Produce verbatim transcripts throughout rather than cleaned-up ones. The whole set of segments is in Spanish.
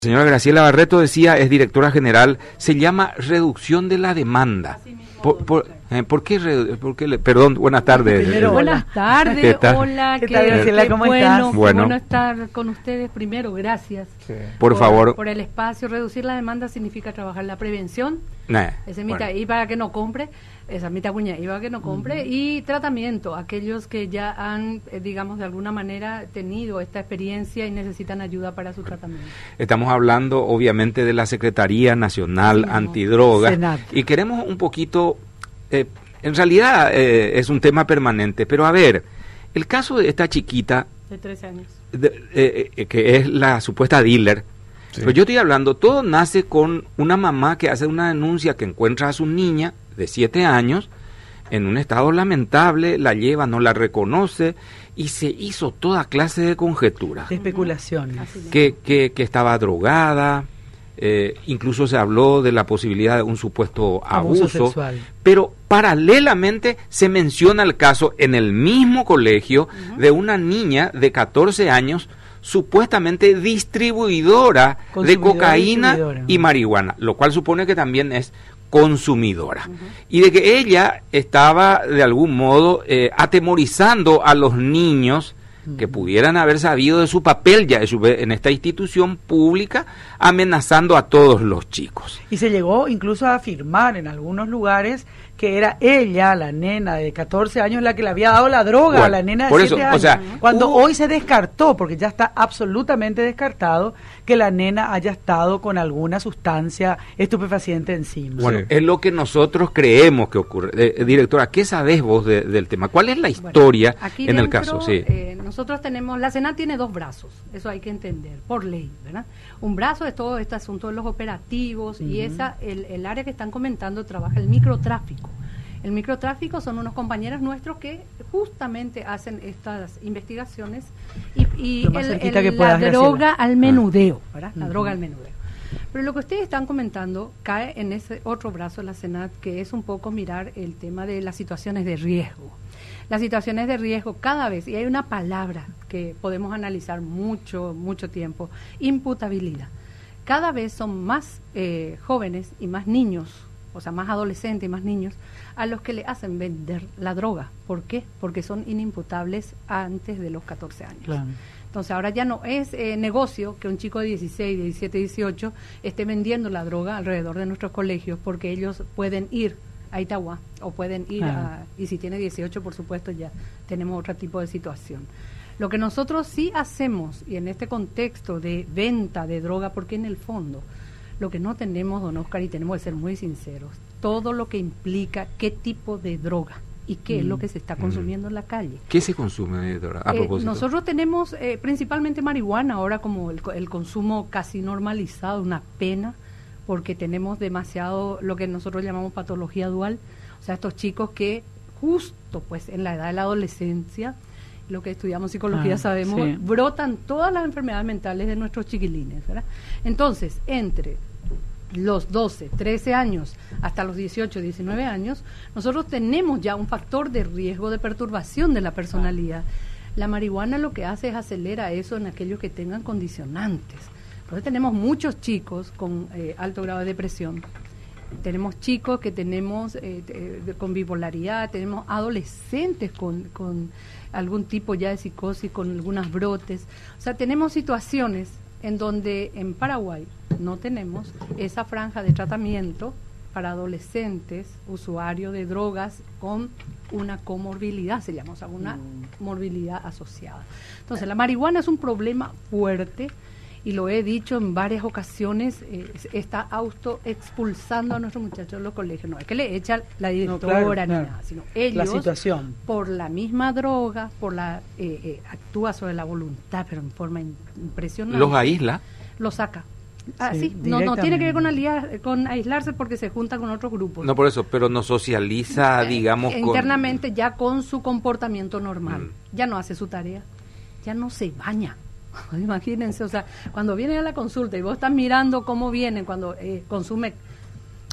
Señora Graciela Barreto decía, es directora general, se llama reducción de la demanda. Por, por, eh, ¿por, qué, re, por qué le, perdón, buenas tardes. Primero, buenas tardes, hola, ¿qué tal, Graciela? ¿Cómo bueno, estás? Bueno. Qué bueno estar con ustedes. Primero, gracias. Sí. Por, por favor. Por el espacio. Reducir la demanda significa trabajar la prevención. Nah, Esa es bueno. mitad, y para que no compre, esa es mitad cuña, y para que no compre, uh-huh. Y tratamiento, aquellos que ya han, eh, digamos, de alguna manera tenido esta experiencia y necesitan ayuda para su tratamiento. Estamos hablando, obviamente, de la Secretaría Nacional sí, Antidrogas, Senat. Y queremos un poquito, eh, en realidad eh, es un tema permanente, pero a ver, el caso de esta chiquita, de trece años, de, eh, eh, que es la supuesta dealer. Sí. Pero yo estoy hablando, todo nace con una mamá que hace una denuncia que encuentra a su niña de siete años en un estado lamentable, la lleva, no la reconoce y se hizo toda clase de conjeturas. De especulaciones. Que, que, que estaba drogada, eh, incluso se habló de la posibilidad de un supuesto abuso, abuso sexual. Pero paralelamente se menciona el caso en el mismo colegio uh-huh. de una niña de catorce años supuestamente distribuidora de cocaína distribuidora. y marihuana, lo cual supone que también es consumidora. Uh-huh. Y de que ella estaba de algún modo eh, atemorizando a los niños uh-huh. que pudieran haber sabido de su papel ya en esta institución pública, amenazando a todos los chicos. Y se llegó incluso a afirmar en algunos lugares que era ella, la nena de catorce años, la que le había dado la droga bueno, a la nena de siete eso, años. O sea, cuando uh, hoy se descartó, porque ya está absolutamente descartado, que la nena haya estado con alguna sustancia estupefaciente encima. Bueno, sí. es lo que nosotros creemos que ocurre. Eh, directora, ¿qué sabés vos de, del tema? ¿Cuál es la historia bueno, aquí en dentro, el caso? Sí. Eh, nosotros tenemos, la Senat tiene dos brazos, eso hay que entender, por ley, ¿verdad? Un brazo es todo este asunto de los operativos uh-huh. y esa el, el área que están comentando trabaja el microtráfico. El microtráfico son unos compañeros nuestros que justamente hacen estas investigaciones y, y el, el, que la droga Graciela. al menudeo, ¿verdad? La uh-huh. droga al menudeo. Pero lo que ustedes están comentando cae en ese otro brazo de la Senat, que es un poco mirar el tema de las situaciones de riesgo. Las situaciones de riesgo cada vez, y hay una palabra que podemos analizar mucho, mucho tiempo, imputabilidad. Cada vez son más eh, jóvenes y más niños, o sea, más adolescentes y más niños, a los que le hacen vender la droga. ¿Por qué? Porque son inimputables antes de los catorce años. Claro. Entonces ahora ya no es eh, negocio que un chico de dieciséis, diecisiete, dieciocho esté vendiendo la droga alrededor de nuestros colegios, porque ellos pueden ir a Itagua o pueden ir claro. a... Y si tiene dieciocho, por supuesto, ya tenemos otro tipo de situación. Lo que nosotros sí hacemos, y en este contexto de venta de droga, porque en el fondo lo que no tenemos, don Oscar, y tenemos que ser muy sinceros, todo lo que implica qué tipo de droga y qué mm. es lo que se está consumiendo mm. en la calle. ¿Qué se consume de droga? A eh, propósito. Nosotros tenemos eh, principalmente marihuana, ahora como el, el consumo casi normalizado, una pena, porque tenemos demasiado lo que nosotros llamamos patología dual, o sea, estos chicos que justo pues en la edad de la adolescencia, lo que estudiamos psicología ah, sabemos, sí. brotan todas las enfermedades mentales de nuestros chiquilines, ¿verdad? Entonces, entre los doce, trece años hasta los dieciocho, diecinueve años, nosotros tenemos ya un factor de riesgo de perturbación de la personalidad. La marihuana lo que hace es acelera eso en aquellos que tengan condicionantes. Entonces tenemos muchos chicos con eh, alto grado de depresión, tenemos chicos que tenemos eh, eh, con bipolaridad, tenemos adolescentes con, con algún tipo ya de psicosis, con algunos brotes. O sea, tenemos situaciones en donde en Paraguay no tenemos esa franja de tratamiento para adolescentes usuarios de drogas con una comorbilidad, se llama, o sea, una mm. morbilidad asociada. Entonces, la marihuana es un problema fuerte, y lo he dicho en varias ocasiones, eh, está autoexpulsando a nuestros muchachos de los colegios. No es que le echa la directora no, claro, ni claro. nada, sino ellos, la situación. por la misma droga, por la eh, eh, actúa sobre la voluntad, pero en forma in, impresionante. ¿Los aísla? Los saca. Ah, sí, sí, no, no tiene que ver con, aliar, con aislarse porque se junta con otros grupos. No por eso, pero no socializa, digamos, eh, internamente con... ya con su comportamiento normal. Mm. Ya no hace su tarea, ya no se baña. Imagínense, o sea, cuando vienen a la consulta y vos estás mirando cómo vienen, cuando eh, consume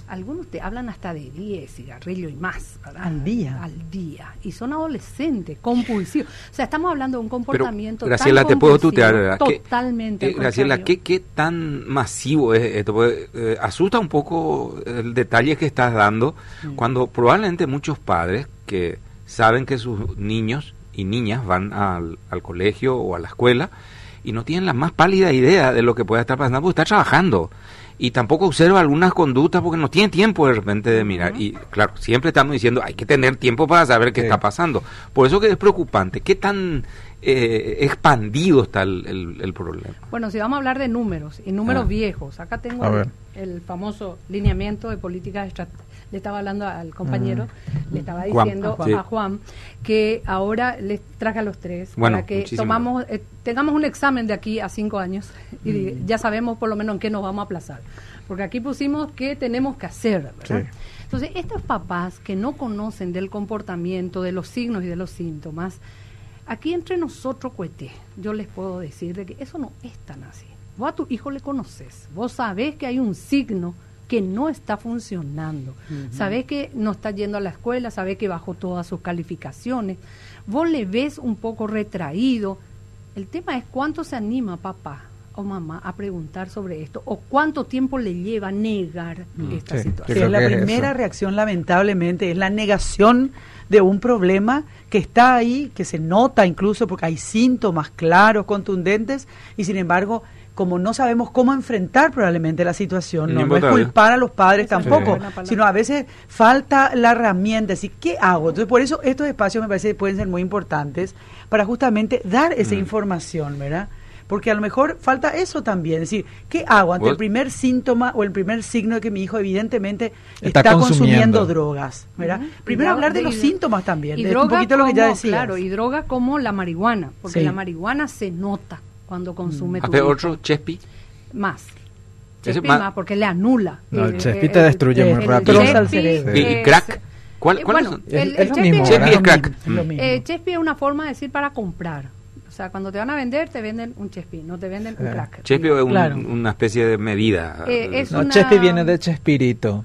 algunos te hablan hasta de diez cigarrillos y más, ¿verdad? Al día. Al día. Y son adolescentes, compulsivos. O sea, estamos hablando de un comportamiento Pero, Graciela, tan te puedo tutear, ¿verdad? Totalmente. ¿Qué, eh, Graciela, ¿qué, ¿qué tan masivo es esto? Porque, eh, asusta un poco el detalle que estás dando, sí. cuando probablemente muchos padres que saben que sus niños y niñas van al, al colegio o a la escuela y no tienen la más pálida idea de lo que pueda estar pasando porque está trabajando. Y tampoco observa algunas conductas porque no tiene tiempo de repente de mirar. Uh-huh. Y claro, siempre estamos diciendo, hay que tener tiempo para saber qué sí. está pasando. Por eso que es preocupante. ¿Qué tan eh, expandido está el, el, el problema? Bueno, si vamos a hablar de números, y números ah. viejos, acá tengo el, el famoso lineamiento de políticas estratégicas. Le estaba hablando al compañero, mm. le estaba diciendo Juan, a Juan sí. que ahora les traje a los tres bueno, para que tomamos eh, tengamos un examen de aquí a cinco años y mm. ya sabemos por lo menos en qué nos vamos a aplazar. Porque aquí pusimos qué tenemos que hacer, ¿verdad? Sí. Entonces, estos papás que no conocen del comportamiento, de los signos y de los síntomas, aquí entre nosotros, cuete, yo les puedo decir de que eso no es tan así. Vos a tu hijo le conoces, vos sabés que hay un signo que no está funcionando, uh-huh. sabés que no está yendo a la escuela, sabés que bajó todas sus calificaciones, vos le ves un poco retraído. El tema es cuánto se anima papá o mamá a preguntar sobre esto, o cuánto tiempo le lleva negar mm, esta sí, situación. Sí, la primera reacción, lamentablemente, es la negación de un problema que está ahí, que se nota incluso porque hay síntomas claros, contundentes, y sin embargo, como no sabemos cómo enfrentar probablemente la situación, no, no es culpar a los padres eso tampoco, sí. sino a veces falta la herramienta, decir, ¿qué hago? Entonces, por eso estos espacios me parece que pueden ser muy importantes para justamente dar esa mm. información, ¿verdad? Porque a lo mejor falta eso también, es decir, ¿qué hago ante ¿Vos? el primer síntoma o el primer signo de que mi hijo evidentemente está, está consumiendo. consumiendo drogas, ¿verdad? Uh-huh. Primero hablar de, de los y, síntomas también, y de droga un poquito como, lo que ya decías. Claro, y droga como la marihuana, porque sí. la marihuana se nota cuando consume. ¿Hace otro Chespi? Más. Chespi más, porque le anula. No, el, el Chespi te destruye el, muy rápido. El cerebro. ¿Y, y crack? ¿Cuál, cuál bueno, es? El, el, el Chespi es, es crack. Eh, Chespi es una forma de decir para comprar. O sea, cuando te van a vender, te venden un Chespi, no te venden un crack. Chespi es un, claro. una especie de medida. Eh, es no, una... Chespi viene de Chespirito.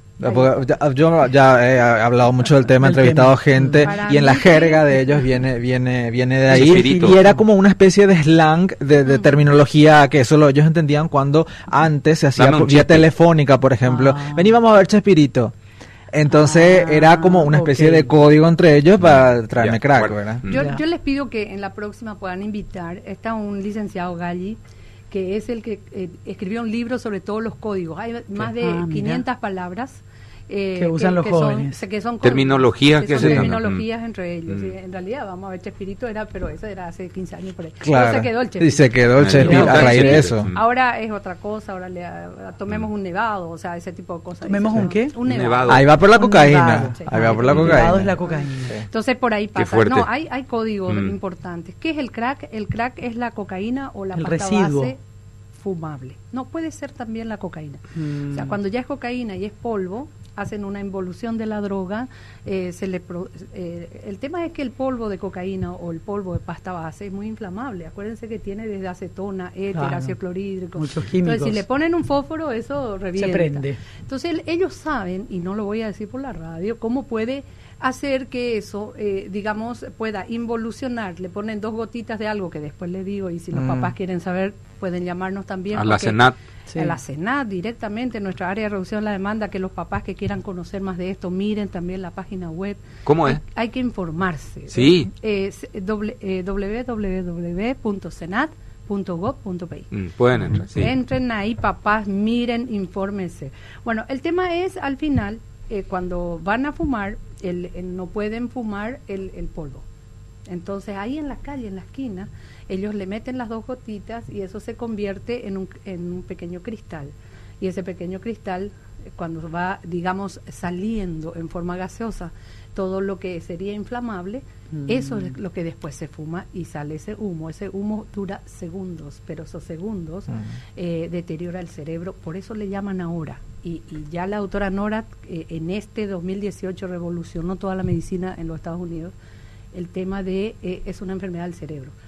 Yo ya he hablado mucho del tema, he entrevistado gente Para y en la jerga de ellos viene viene viene de ahí Chespirito. Y era como una especie de slang de, de terminología que solo ellos entendían cuando antes se hacía vía Chespi. telefónica, por ejemplo. Ah. Vení, vamos a ver Chespirito. Entonces ah, era como una especie okay. de código entre ellos para traerme yeah, crack, bueno. ¿verdad? Yo, yeah. yo les pido que en la próxima puedan invitar, está un licenciado Galli, que es el que eh, escribió un libro sobre todos los códigos. Hay más de ah, quinientas palabras. Eh, que usan que, los que jóvenes. Son, que son terminologías que, que son se terminologías mm. entre ellos. Mm. Y en realidad, vamos a ver, Chespirito era, pero eso era hace quince años por ahí. Claro. Pero se quedó el Chespirito. Y se quedó el Chespirito a raíz de eso. Ahora es otra cosa, ahora le a, a, tomemos mm. un nevado, o sea, ese tipo de cosas. ¿Tomemos un qué? Un nevado. Ahí va por la cocaína. Sí. Ahí va por la cocaína. Nevado es la cocaína. Sí. Entonces por ahí pasa. No, hay, hay códigos mm. importantes. ¿Qué es el crack? El crack es la cocaína o la el pasta residuo. base fumable. No, puede ser también la cocaína. Mm. O sea, cuando ya es cocaína y es polvo, hacen una involución de la droga, eh, se le pro, eh, el tema es que el polvo de cocaína o el polvo de pasta base es muy inflamable. Acuérdense que tiene desde acetona, éter, claro. ácido clorhídrico. Muchos químicos. Entonces, si le ponen un fósforo, eso revienta. Se prende. Entonces, ellos saben, y no lo voy a decir por la radio, cómo puede hacer que eso, eh, digamos, pueda involucionar. Le ponen dos gotitas de algo que después le digo, y si los mm. papás quieren saber, pueden llamarnos también. A la Senat. Sí. A la Senat directamente, en nuestra área de reducción de la demanda, que los papás que quieran conocer más de esto, miren también la página web. ¿Cómo es? Hay, hay que informarse. Sí. Eh, doble, eh, doble u doble u doble u punto senat punto gov punto pe mm, pueden entrar, sí. Entren ahí, papás, miren, infórmense. Bueno, el tema es, al final, eh, cuando van a fumar, el, el, no pueden fumar el, el polvo. Entonces, ahí en la calle, en la esquina, ellos le meten las dos gotitas y eso se convierte en un, en un pequeño cristal. Y ese pequeño cristal, cuando va, digamos, saliendo en forma gaseosa, todo lo que sería inflamable, mm. eso es lo que después se fuma y sale ese humo. Ese humo dura segundos, pero esos segundos mm. eh, deteriora el cerebro. Por eso le llaman ahora. Y, y ya la doctora Nora, eh, en este dos mil dieciocho, revolucionó toda la medicina en los Estados Unidos. El tema de, eh, es una enfermedad del cerebro.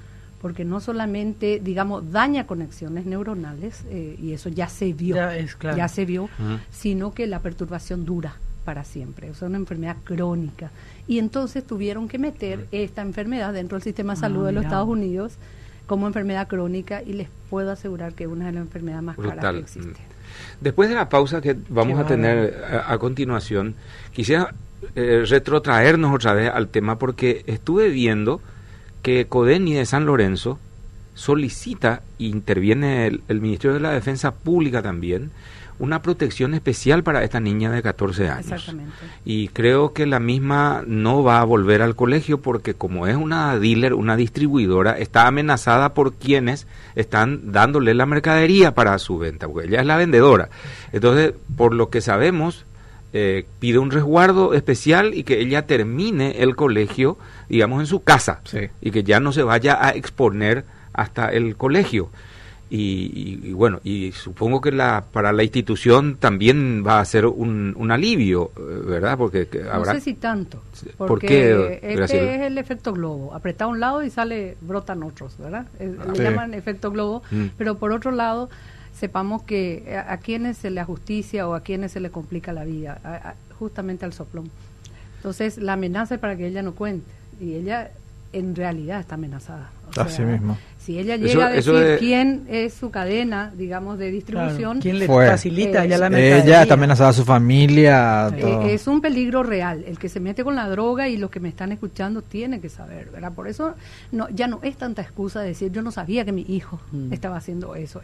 porque no solamente, digamos, daña conexiones neuronales, eh, y eso ya se vio, ya, es claro. ya se vio, uh-huh. sino que la perturbación dura para siempre, o sea, una enfermedad crónica. Y entonces tuvieron que meter uh-huh. esta enfermedad dentro del sistema de salud ah, de los Estados Unidos como enfermedad crónica, y les puedo asegurar que es una de las enfermedades más Brutal. caras que existe. Después de la pausa que vamos Qué a tener a, a continuación, quisiera eh, retrotraernos otra vez al tema, porque estuve viendo que CODENI de San Lorenzo solicita, e interviene el, el Ministerio de la Defensa Pública también, una protección especial para esta niña de catorce años. Exactamente. Y creo que la misma no va a volver al colegio porque como es una dealer, una distribuidora, está amenazada por quienes están dándole la mercadería para su venta, porque ella es la vendedora. Entonces, por lo que sabemos, eh, pide un resguardo especial y que ella termine el colegio, digamos, en su casa, sí. y que ya no se vaya a exponer hasta el colegio. Y, y, y bueno, y supongo que la para la institución también va a ser un, un alivio, ¿verdad? Porque habrá... No sé si tanto, porque ¿Por qué, este Graciela? Es el efecto globo, apretado a un lado y sale, brotan otros, ¿verdad? Le sí. llaman efecto globo, mm. pero por otro lado, sepamos que a, a quienes se le ajusticia o a quienes se le complica la vida, a, a, justamente al soplón. Entonces, la amenaza es para que ella no cuente, y ella en realidad está amenazada. O sea, así mismo. Si ella llega eso, a decir de... quién es su cadena, digamos, de distribución... Claro, ¿quién le fue. facilita eh, ya la mercadería? Ella está amenazada a su familia. Eh, es un peligro real. El que se mete con la droga, y los que me están escuchando tienen que saber, ¿verdad? Por eso no, ya no es tanta excusa de decir, yo no sabía que mi hijo mm. estaba haciendo eso.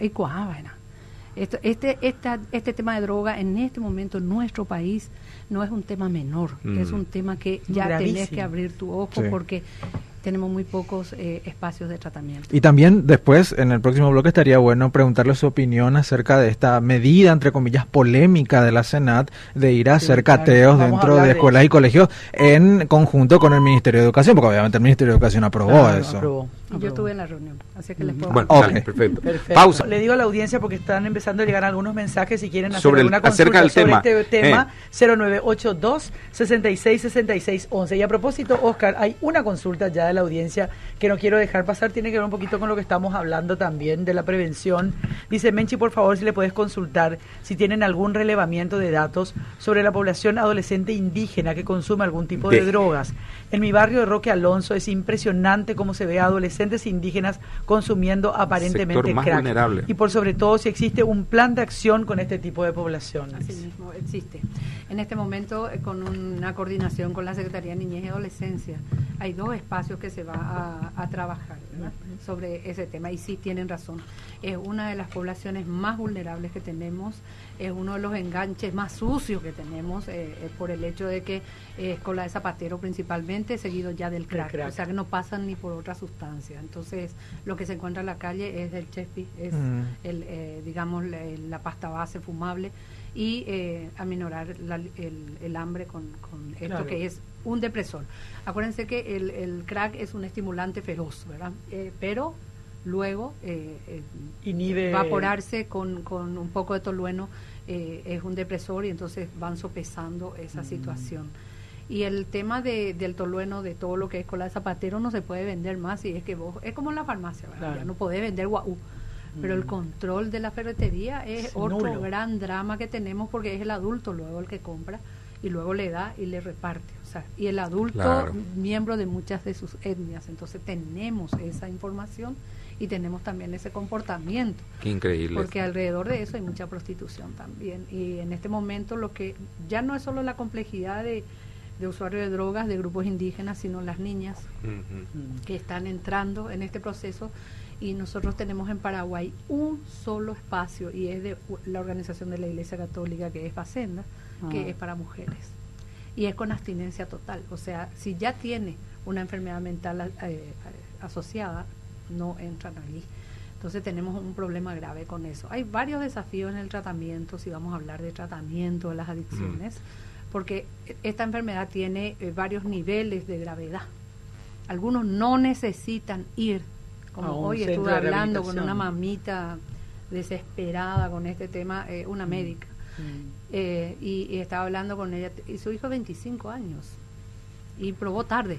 Esto, este, esta, este tema de droga en este momento en nuestro país no es un tema menor, mm. es un tema que ya Gravísimo. Tenés que abrir tu ojo sí. porque... tenemos muy pocos eh, espacios de tratamiento. Y también después, en el próximo bloque, estaría bueno preguntarle su opinión acerca de esta medida, entre comillas, polémica de la Senat, de ir a sí, hacer claro. cateos Vamos dentro de escuelas de y colegios en conjunto con el Ministerio de Educación, porque obviamente el Ministerio de Educación aprobó claro, eso. Aprobó, aprobó. Yo estuve en la reunión, así que les puedo... Bueno, okay. dale, perfecto. perfecto. Pausa. Le digo a la audiencia, porque están empezando a llegar algunos mensajes, si quieren hacer sobre alguna el, consulta del sobre tema. este tema, eh. cero nueve ocho dos, seis seis seis seis uno uno. Y a propósito, Oscar, hay una consulta ya de la audiencia que no quiero dejar pasar, tiene que ver un poquito con lo que estamos hablando también de la prevención. Dice Menchi, por favor, si le puedes consultar si tienen algún relevamiento de datos sobre la población adolescente indígena que consume algún tipo de, de drogas. En mi barrio de Roque Alonso es impresionante cómo se ve a adolescentes indígenas consumiendo aparentemente más crack. Vulnerable. Y por sobre todo si existe un plan de acción con este tipo de población. Así mismo existe. En este momento, eh, con una coordinación con la Secretaría de Niñez y Adolescencia, hay dos espacios que se va a, a trabajar, ¿verdad? Sobre ese tema, y sí tienen razón, es una de las poblaciones más vulnerables que tenemos, es uno de los enganches más sucios que tenemos, eh, eh, por el hecho de que eh, es cola de zapatero principalmente, seguido ya del crack, crack, o sea que no pasan ni por otra sustancia. Entonces lo que se encuentra en la calle es el chespi, es mm. el, eh, digamos la, la pasta base fumable, y eh, aminorar la, el, el hambre con, con esto claro. que es un depresor. Acuérdense que el, el crack es un estimulante feroz, ¿verdad? Eh, pero luego eh, eh, inhibe evaporarse con, con un poco de tolueno eh, es un depresor, y entonces van sopesando esa mm. situación. Y el tema de, del tolueno, de todo lo que es cola de zapatero, no se puede vender más, y es que vos, es como en la farmacia, ¿verdad? Claro. Ya no podés vender guau. Pero el control de la ferretería es, es otro nulo. Gran drama que tenemos, porque es el adulto luego el que compra y luego le da y le reparte, o sea, y el adulto claro. miembro de muchas de sus etnias. Entonces tenemos esa información y tenemos también ese comportamiento. Qué increíble. Porque alrededor de eso hay mucha prostitución también, y en este momento lo que ya no es solo la complejidad de de usuarios de drogas de grupos indígenas, sino las niñas uh-huh. que están entrando en este proceso. Y nosotros tenemos en Paraguay un solo espacio, y es de la organización de la Iglesia Católica, que es Facenda, ah. que es para mujeres, y es con abstinencia total. O sea, si ya tiene una enfermedad mental eh, asociada, no entran allí. Entonces tenemos un problema grave con eso. Hay varios desafíos en el tratamiento, si vamos a hablar de tratamiento de las adicciones, mm. porque esta enfermedad tiene eh, varios niveles de gravedad. Algunos no necesitan ir, como hoy estuve hablando con una mamita desesperada con este tema, eh, una mm. médica, mm. Eh, y, y estaba hablando con ella, y su hijo veinticinco años, y probó tarde,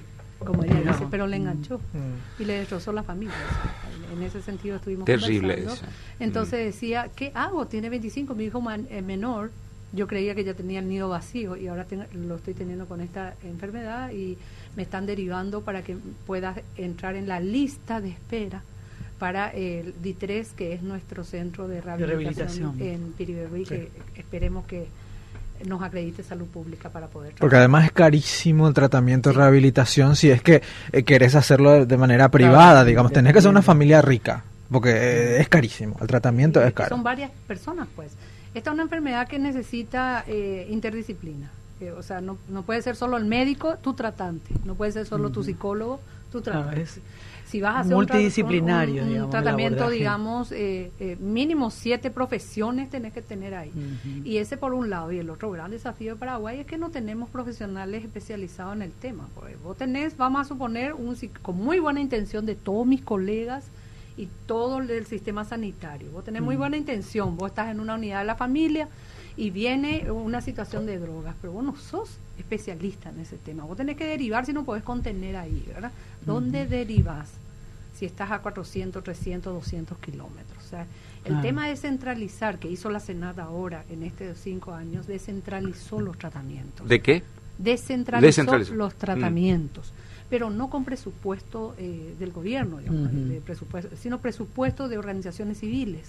como ella dice, pero le enganchó mm. y le destrozó la familia. En ese sentido estuvimos terrible conversando. Eso. Entonces mm. decía, ¿qué hago? Tiene veinticinco, mi hijo man, eh, menor, yo creía que ya tenía el nido vacío y ahora tengo, lo estoy teniendo con esta enfermedad y me están derivando para que pueda entrar en la lista de espera para el D I tres, que es nuestro centro de rehabilitación, de rehabilitación. en Piribebuy, sí. que esperemos que nos acredite salud pública para poder trabajar. Porque además es carísimo el tratamiento sí. de rehabilitación si es que eh, querés hacerlo de, de manera privada, claro, digamos, tenés que ser una familia rica, porque eh, es carísimo, el tratamiento sí, es caro. Son varias personas, pues. Esta es una enfermedad que necesita eh, interdisciplina, eh, o sea, no, no puede ser solo el médico, tu tratante, no puede ser solo uh-huh. tu psicólogo, tu tratante. Ah, es si vas a hacer multidisciplinario, un, tra- un, un digamos, tratamiento, digamos, eh, eh, mínimo siete profesiones tenés que tener ahí. Uh-huh. Y ese por un lado. Y el otro gran desafío de Paraguay es que no tenemos profesionales especializados en el tema. Porque vos tenés, vamos a suponer, un con muy buena intención de todos mis colegas y todo el sistema sanitario. Vos tenés uh-huh. muy buena intención, vos estás en una unidad de la familia y viene una situación de drogas, pero vos no sos especialista en ese tema. Vos tenés que derivar si no podés contener ahí, ¿verdad? ¿Dónde uh-huh. derivas? Si estás a cuatrocientos, trescientos, doscientos kilómetros. O sea, el ah. tema de descentralizar, que hizo la Senat ahora, en estos cinco años, descentralizó los tratamientos. ¿De qué? Descentralizó, descentralizó. los tratamientos, mm. pero no con presupuesto eh, del gobierno, digamos, uh-huh. de presupuesto, sino presupuesto de organizaciones civiles.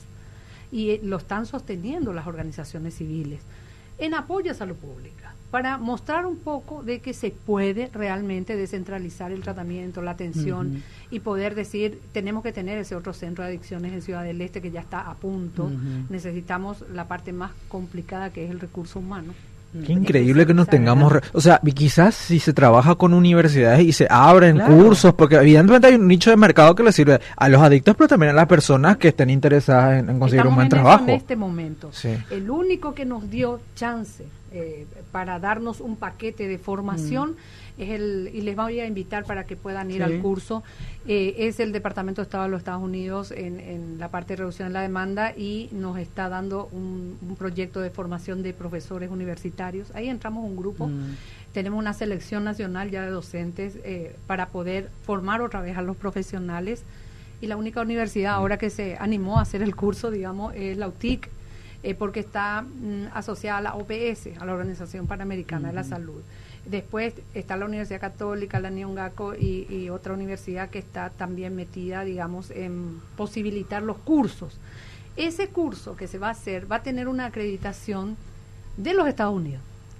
Y eh, lo están sosteniendo las organizaciones civiles en apoyo a salud pública, para mostrar un poco de que se puede realmente descentralizar el tratamiento, la atención uh-huh. y poder decir, tenemos que tener ese otro centro de adicciones en Ciudad del Este que ya está a punto, uh-huh. necesitamos la parte más complicada que es el recurso humano. Qué increíble que nos tengamos, re- o sea, quizás si se trabaja con universidades y se abren claro. cursos, porque evidentemente hay un nicho de mercado que le sirve a los adictos, pero también a las personas que estén interesadas en, en conseguir Estamos un buen en trabajo. En este momento, sí. el único que nos dio chance eh, para darnos un paquete de formación mm. es el, y les voy a invitar para que puedan ir sí. al curso, eh, es el Departamento de Estado de los Estados Unidos en, en la parte de reducción de la demanda y nos está dando un, un proyecto de formación de profesores universitarios. Ahí entramos un grupo, mm. tenemos una selección nacional ya de docentes eh, para poder formar otra vez a los profesionales y la única universidad ahora que se animó a hacer el curso, digamos, es la U T I C, eh, porque está mm, asociada a la O P S, a la Organización Panamericana mm. de la Salud. Después está la Universidad Católica, la Niungaco y, y otra universidad que está también metida, digamos, en posibilitar los cursos. Ese curso que se va a hacer va a tener una acreditación de los Estados Unidos.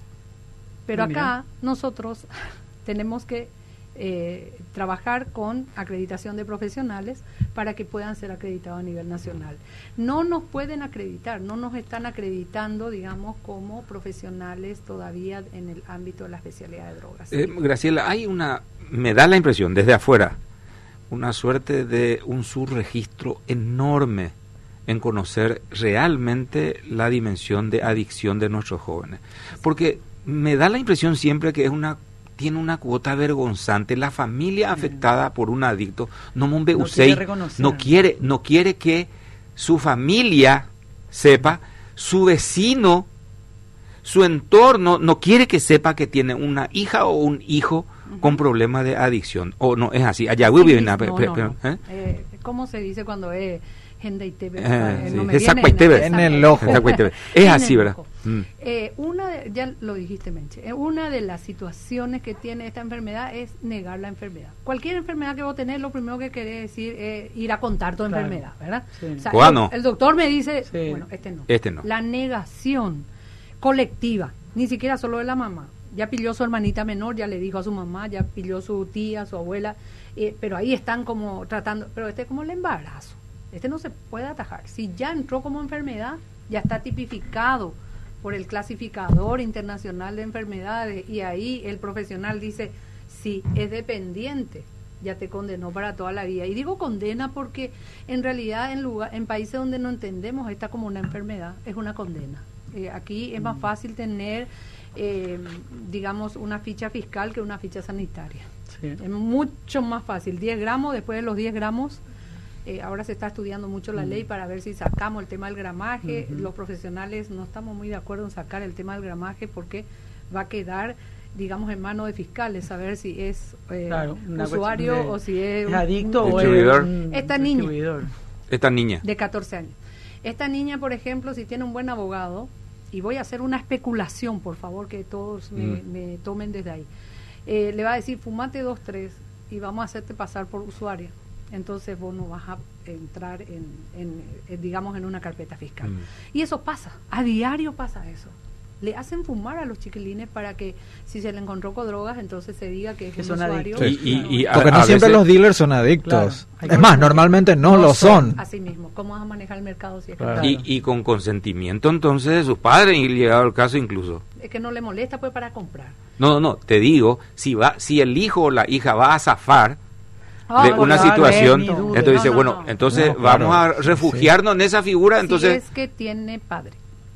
Pero ah, acá nosotros tenemos que eh, trabajar con acreditación de profesionales para que puedan ser acreditados a nivel nacional. No nos pueden acreditar, no nos están acreditando, digamos, como profesionales todavía en el ámbito de la especialidad de drogas. Eh, Graciela, hay una, me da la impresión desde afuera, una suerte de un subregistro enorme en conocer realmente la dimensión de adicción de nuestros jóvenes. Porque me da la impresión siempre que es una tiene una cuota vergonzante. La familia afectada por un adicto no, no, quiere, no quiere no quiere que su familia sepa, su vecino, su entorno, no quiere que sepa que tiene una hija o un hijo uh-huh. con problemas de adicción. O no es así. Allá sí, viven, no, no, no. ¿eh? Eh, ¿Cómo se dice cuando es gente y te ve? Eh, no me viene en, en, en el ojo. Es así, ¿verdad? Mm. Eh, una de, ya lo dijiste, Menche, eh, una de las situaciones que tiene esta enfermedad es negar la enfermedad. Cualquier enfermedad que vos tenés, lo primero que querés decir es ir a contar tu claro. enfermedad, ¿verdad? Sí. O sea, ¿Cuándo? El, el doctor me dice, sí. bueno, este no. Este no. La negación colectiva, ni siquiera solo de la mamá. Ya pilló su hermanita menor, ya le dijo a su mamá, ya pilló su tía, su abuela, eh, pero ahí están como tratando, pero este es como el embarazo. Este no se puede atajar. Si ya entró como enfermedad, ya está tipificado por el clasificador internacional de enfermedades y ahí el profesional dice, si es dependiente, ya te condenó para toda la vida. Y digo condena porque en realidad en lugar, en países donde no entendemos esta como una enfermedad, es una condena. Eh, aquí es más fácil tener, eh, digamos, una ficha fiscal que una ficha sanitaria. Sí. Es mucho más fácil. diez gramos, después de los diez gramos, Eh, ahora se está estudiando mucho la mm. ley para ver si sacamos el tema del gramaje. Uh-huh. Los profesionales no estamos muy de acuerdo en sacar el tema del gramaje porque va a quedar digamos, en manos de fiscales, saber si es eh, claro, usuario de, o si es, es adicto un, o distribuidor. Es, esta niña, esta niña de catorce años. Esta niña, por ejemplo, si tiene un buen abogado, y voy a hacer una especulación, por favor, que todos mm. me, me tomen desde ahí, eh, le va a decir, fumate dos, tres, y vamos a hacerte pasar por usuaria. Entonces vos no vas a entrar en, en, en digamos, en una carpeta fiscal. Mm. Y eso pasa, a diario pasa eso. Le hacen fumar a los chiquilines para que si se le encontró con drogas, entonces se diga que es que un son usuario. Sí. Y, y, y porque a, no a siempre veces, los dealers son adictos. Claro, es más, normalmente no, no lo son. son. Así mismo, ¿cómo vas a manejar el mercado si es claro. que y, y con consentimiento entonces de sus padres, y llegado el caso incluso. Es que no le molesta pues para comprar. No, no, no, te digo, si va, si el hijo o la hija va a zafar oh, de una claro, situación, es, entonces dice, no, no, bueno, no. entonces no, claro. vamos a refugiarnos sí. en esa figura, entonces... Si es que tiene padre.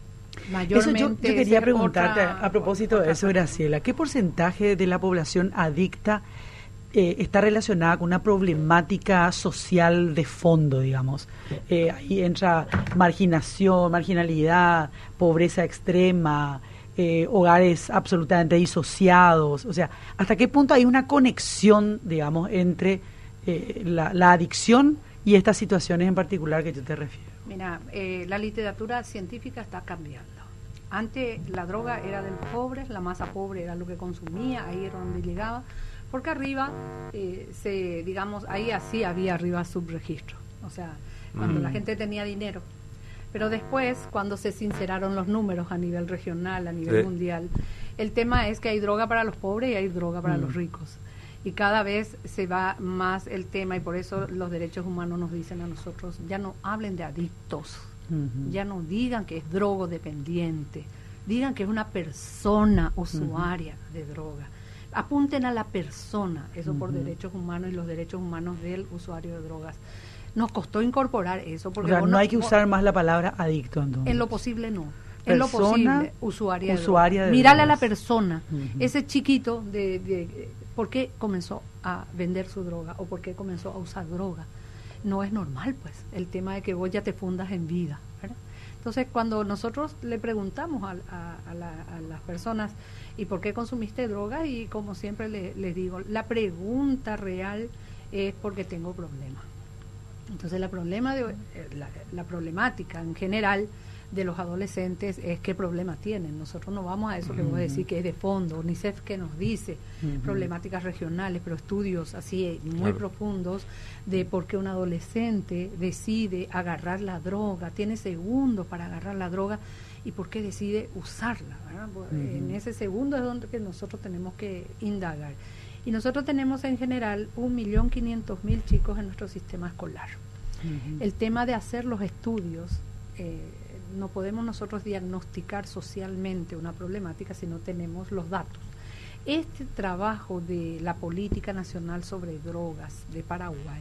Eso yo, yo quería preguntarte otra, a propósito de eso, Graciela, ¿qué porcentaje de la población adicta eh, está relacionada con una problemática social de fondo, digamos? Eh, ahí entra marginación, marginalidad, pobreza extrema, eh, hogares absolutamente disociados, o sea, ¿hasta qué punto hay una conexión, digamos, entre eh, la, la adicción y estas situaciones en particular que yo te refiero? Mira, eh, la literatura científica está cambiando. Antes la droga era de los pobres, la masa pobre era lo que consumía, ahí era donde llegaba, porque arriba, eh, se, digamos, ahí así había arriba subregistro, o sea, cuando mm. la gente tenía dinero. Pero después, cuando se sinceraron los números a nivel regional, a nivel sí. mundial, el tema es que hay droga para los pobres y hay droga para mm. los ricos. Y cada vez se va más el tema, y por eso los derechos humanos nos dicen a nosotros, ya no hablen de adictos, uh-huh. ya no digan que es drogodependiente, digan que es una persona usuaria uh-huh. de droga. Apunten a la persona, eso uh-huh. por derechos humanos y los derechos humanos del usuario de drogas. Nos costó incorporar eso. Porque o sea, no, no hay que usar más la palabra adicto, entonces. En lo posible no. En lo posible, usuaria, usuaria de, de Mirale a la persona, uh-huh. ese chiquito, de, de ¿por qué comenzó a vender su droga o por qué comenzó a usar droga? No es normal, pues, el tema de que vos ya te fundas en vida, ¿verdad? Entonces, cuando nosotros le preguntamos a, a, a, la, a las personas, ¿y por qué consumiste droga? Y como siempre le, les digo, la pregunta real es porque tengo problemas. Entonces, la, problema de, la, la problemática en general de los adolescentes es qué problemas tienen. Nosotros no vamos a eso que uh-huh. voy a decir que es de fondo, UNICEF que nos dice uh-huh. problemáticas regionales, pero estudios así muy claro. profundos de por qué un adolescente decide agarrar la droga, tiene segundos para agarrar la droga y por qué decide usarla, ¿verdad? Uh-huh. En ese segundo es donde que nosotros tenemos que indagar. Y nosotros tenemos en general un millón quinientos mil chicos en nuestro sistema escolar. Uh-huh. El tema de hacer los estudios, eh, no podemos nosotros diagnosticar socialmente una problemática si no tenemos los datos. Este trabajo de la Política Nacional sobre Drogas de Paraguay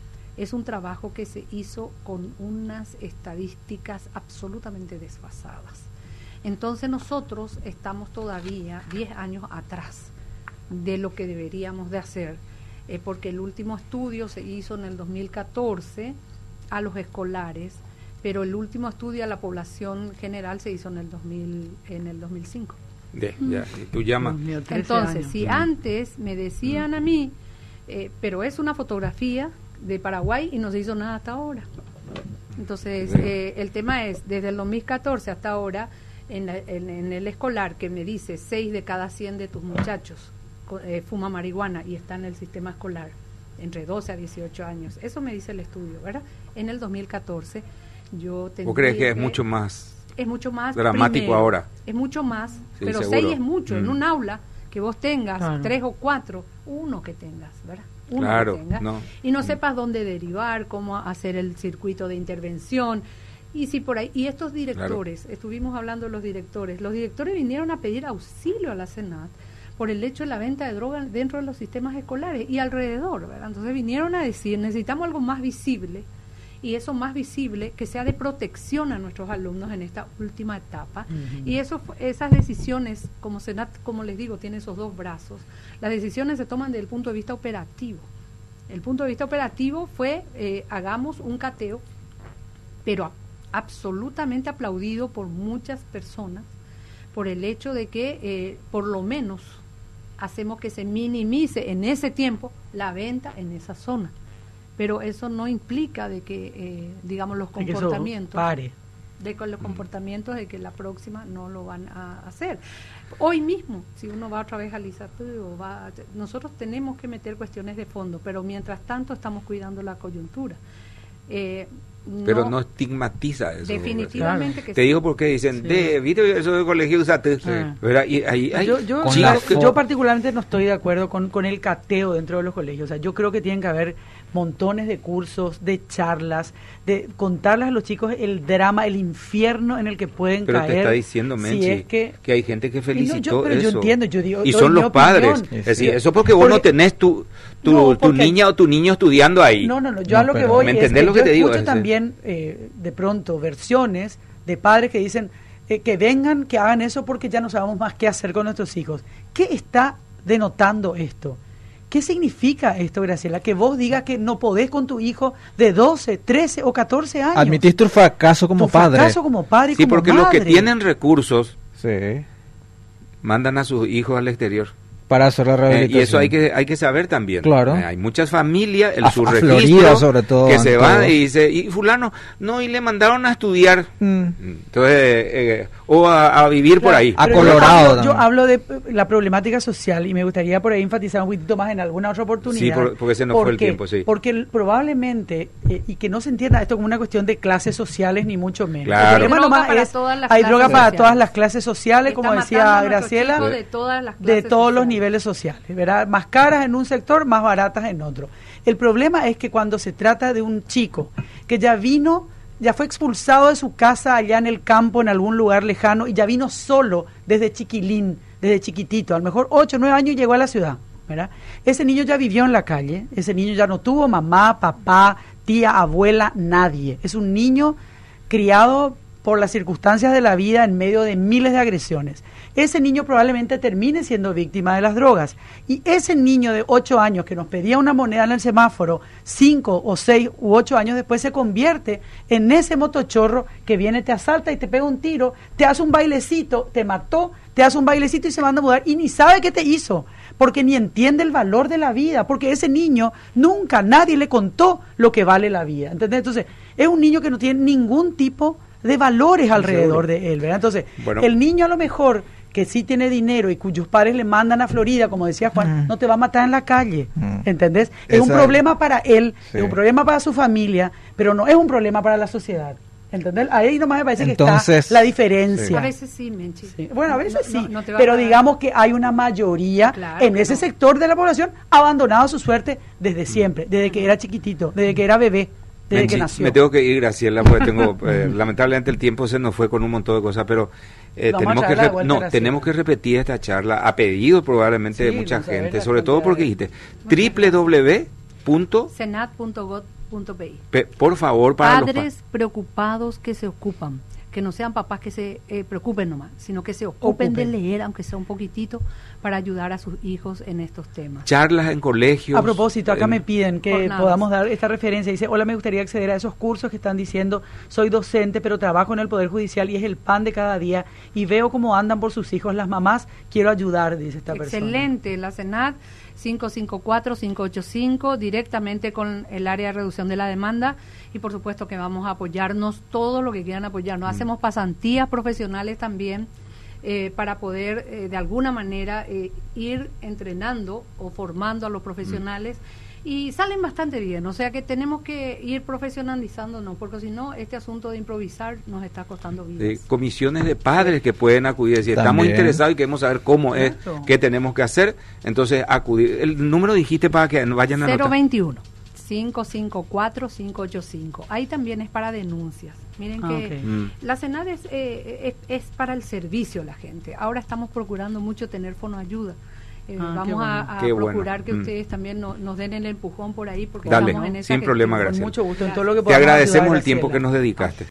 es un trabajo que se hizo con unas estadísticas absolutamente desfasadas. Entonces nosotros estamos todavía diez años atrás de lo que deberíamos de hacer, eh, porque el último estudio se hizo en el dos mil catorce a los escolares, pero el último estudio a la población general se hizo en el dos mil, en el dos mil cinco. De, ya, ¿y tú llamas? Entonces, años. si mm. antes me decían mm. a mí, eh, pero es una fotografía de Paraguay y no se hizo nada hasta ahora. Entonces, eh, el tema es, desde el dos mil catorce hasta ahora, en, la, en, en el escolar, que me dice seis de cada cien de tus muchachos eh, fuma marihuana y está en el sistema escolar, entre doce a dieciocho años. Eso me dice el estudio, ¿verdad? En el dos mil catorce... Yo ¿Vos crees que es mucho más es mucho más dramático primero, ahora? Es mucho más, sí, pero seguro. seis es mucho. Mm. En un aula que vos tengas claro. tres o cuatro, uno que tengas, ¿verdad? Uno claro, que tengas. No. Y no sepas dónde derivar, cómo hacer el circuito de intervención. Y si por ahí, y estos directores, claro. estuvimos hablando de los directores, los directores vinieron a pedir auxilio a la Senat por el hecho de la venta de droga dentro de los sistemas escolares y alrededor, ¿verdad? Entonces vinieron a decir, necesitamos algo más visible, y eso más visible, que sea de protección a nuestros alumnos en esta última etapa. Uh-huh. Y eso, esas decisiones, como Senat, como les digo, tiene esos dos brazos, las decisiones se toman desde el punto de vista operativo. El punto de vista operativo fue, eh, hagamos un cateo, pero a, absolutamente aplaudido por muchas personas, por el hecho de que, eh, por lo menos, hacemos que se minimice en ese tiempo la venta en esa zona. Pero eso no implica de que, eh, digamos, los comportamientos... pare. de con los comportamientos de que la próxima no lo van a hacer. Hoy mismo, si uno va otra vez al I S A P o va, nosotros tenemos que meter cuestiones de fondo, pero mientras tanto estamos cuidando la coyuntura. Eh, pero no, no estigmatiza eso. Definitivamente claro. que Te sí. digo porque dicen, sí. de, viste, eso de colegio usate. Sí. Y ahí, ahí, yo, yo, yo, yo particularmente no estoy de acuerdo con, con el cateo dentro de los colegios. O sea, yo creo que tienen que haber montones de cursos, de charlas, de contarles a los chicos el drama, el infierno en el que pueden pero caer. Pero te está diciendo, Menchi, si es que, que hay gente que felicitó no, yo, pero eso. Yo entiendo, yo digo, y son los padres. Sí, es decir, eso porque vos porque, no tenés tu, tu, no, tu niña o tu niño estudiando ahí. No, no, no, yo no, a lo que voy es que, lo que yo te escucho digo, también eh, de pronto versiones de padres que dicen eh, que vengan, que hagan eso porque ya no sabemos más qué hacer con nuestros hijos. ¿Qué está denotando esto? ¿Qué significa esto, Graciela? Que vos digas que no podés con tu hijo de doce, trece o catorce años. Admitís tu fracaso como tu padre. fracaso como padre y sí, como porque madre. Los que tienen recursos sí. mandan a sus hijos al exterior. Para hacer la rehabilitación. Eh, y eso hay que hay que saber también. Claro. Eh, hay muchas familias, el a, subregistro, a Florida, sobre todo, que se va y dice, y fulano, no, y le mandaron a estudiar. Mm. Entonces, eh, o a, a vivir claro, por ahí. A Colorado. Yo, yo hablo de la problemática social y me gustaría por ahí enfatizar un poquito más en alguna otra oportunidad. Sí, por, porque se nos porque, fue el tiempo, sí. Porque probablemente, eh, y que no se entienda esto como una cuestión de clases sociales, ni mucho menos. Claro. El problema nomás es, hay droga para todas las clases sociales, como decía Graciela, de todas las de todos los niveles sociales. ¿verdad? Más caras en un sector, más baratas en otro. El problema es que cuando se trata de un chico que ya vino, ya fue expulsado de su casa allá en el campo, en algún lugar lejano, y ya vino solo desde chiquilín, desde chiquitito, a lo mejor ocho o nueve años llegó a la ciudad, ¿verdad? Ese niño ya vivió en la calle, ese niño ya no tuvo mamá, papá, tía, abuela, nadie. Es un niño criado por las circunstancias de la vida en medio de miles de agresiones. Ese niño probablemente termine siendo víctima de las drogas. Y ese niño de ocho años que nos pedía una moneda en el semáforo, cinco o seis u ocho años después se convierte en ese motochorro que viene, te asalta y te pega un tiro, te hace un bailecito, te mató, te hace un bailecito y se manda a mudar y ni sabe qué te hizo, porque ni entiende el valor de la vida, porque ese niño nunca, nadie le contó lo que vale la vida. ¿Entendés? Entonces, es un niño que no tiene ningún tipo de valores alrededor de él, ¿verdad? Entonces, bueno, el niño a lo mejor que sí tiene dinero y cuyos padres le mandan a Florida, como decía Juan, mm. no te va a matar en la calle, mm. ¿entendés? Es Esa, un problema para él, sí. es un problema para su familia, pero no es un problema para la sociedad, ¿entendés? Ahí nomás me parece Entonces, que está la diferencia. Sí. A veces sí, Menchi. Sí. Bueno, a veces no, sí, no, no a... pero digamos que hay una mayoría claro, en ese no. sector de la población abandonado a su suerte desde siempre, desde que era chiquitito, desde que era bebé. Me, me tengo que ir, Graciela, porque tengo eh, lamentablemente el tiempo se nos fue con un montón de cosas, pero eh, tenemos que re- no tenemos que repetir esta charla a pedido probablemente sí, de mucha gente, sobre todo porque dijiste doble u doble u doble u punto senat punto gov punto pe. Por favor, para padres los pa- preocupados que se ocupan, que no sean papás que se eh, preocupen nomás, sino que se ocupen, ocupen de leer, aunque sea un poquitito, para ayudar a sus hijos en estos temas. Charlas en colegios. A propósito, acá en, me piden que podamos dar esta referencia. Dice, hola, me gustaría acceder a esos cursos que están diciendo, soy docente, pero trabajo en el Poder Judicial y es el pan de cada día y veo cómo andan por sus hijos las mamás, quiero ayudar, dice esta Excelente, persona. Excelente, la Senat cinco cinco cuatro, cinco ocho cinco, directamente con el área de reducción de la demanda y por supuesto que vamos a apoyarnos todo lo que quieran apoyarnos. Mm. Hacemos pasantías profesionales también eh, para poder eh, de alguna manera eh, ir entrenando o formando a los profesionales mm. y salen bastante bien, o sea que tenemos que ir profesionalizándonos porque si no este asunto de improvisar nos está costando vidas. Eh, comisiones de padres que pueden acudir, si estamos interesados y queremos saber cómo Exacto. es, qué tenemos que hacer, entonces acudir. El número dijiste para que vayan a cero veintiuno, cinco cinco cuatro, cinco ocho cinco. Ahí también es para denuncias. Miren ah, que okay. mm. la Senat es, eh, es, es para el servicio a la gente. Ahora estamos procurando mucho tener fonoayuda. Eh, ah, vamos bueno. a, a procurar bueno. que mm. ustedes también no, nos den el empujón por ahí porque Dale, estamos en esa sin gestión. problema, Graciela. Con mucho gusto en todo lo que Te agradecemos el tiempo que nos dedicaste.